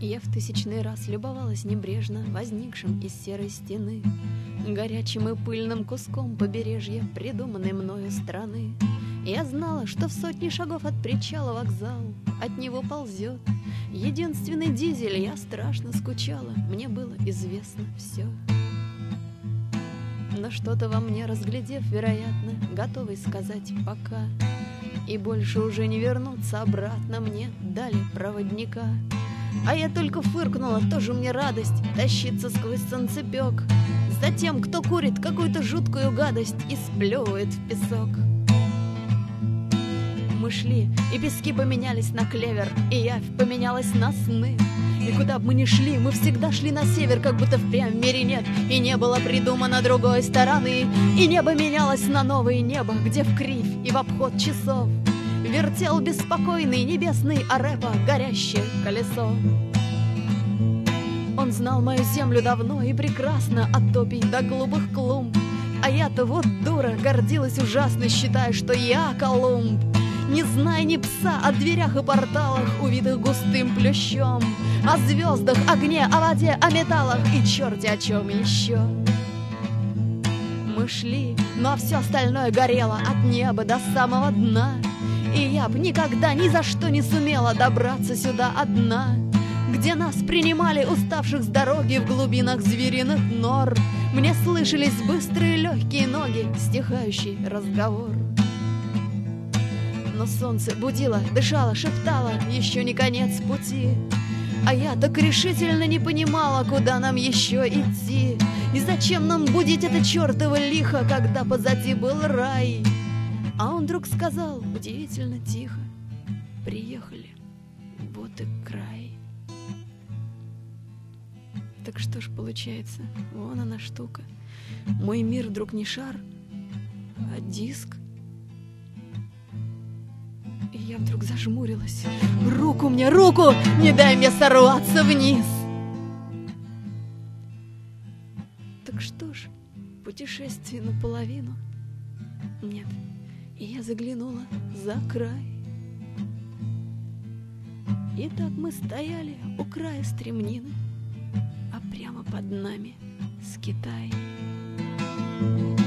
Я в тысячный раз любовалась небрежно возникшим из серой стены, горячим и пыльным куском побережья придуманной мною страны. Я знала, что в сотни шагов от причала вокзал от него ползет единственный дизель. Я страшно скучала, мне было известно все. Но что-то во мне, разглядев, вероятно, готовый сказать пока, и больше уже не вернуться обратно, мне дали проводника. А я только фыркнула, тоже мне радость тащиться сквозь солнцепек за тем, кто курит какую-то жуткую гадость и сплевывает в песок. Мы шли, и пески поменялись на клевер, и явь поменялась на сны. И куда бы мы ни шли, мы всегда шли на север, как будто впрямь в мире нет и не было придумано другой стороны. И небо менялось на новое небо, где в кривь и в обход часов вертел беспокойный небесный Арепа горящее колесо. Он знал мою землю давно и прекрасно, от топий до голубых клумб. А я-то вот дура, гордилась ужасно, считая, что я Колумб. Не зная ни пса о дверях и порталах, увитых густым плющом, о звездах, огне, о воде, о металлах и черти о чем еще. Мы шли, но все остальное горело от неба до самого дна, и я б никогда ни за что не сумела добраться сюда одна, где нас принимали, уставших с дороги, в глубинах звериных нор. Мне слышались быстрые легкие ноги, стихающий разговор. Но солнце будило, дышало, шептало, еще не конец пути. А я так решительно не понимала, куда нам еще идти. И зачем нам будить это чертово лихо, когда позади был рай? А он вдруг сказал удивительно тихо: приехали, вот и край. Так что ж получается, вон она штука. Мой мир вдруг не шар, а диск. И я вдруг зажмурилась. Руку мне, руку! Не дай мне сорваться вниз! Так что ж, путешествие наполовину? Нет, и я заглянула за край. И так мы стояли у края стремнины, а прямо под нами Скитай.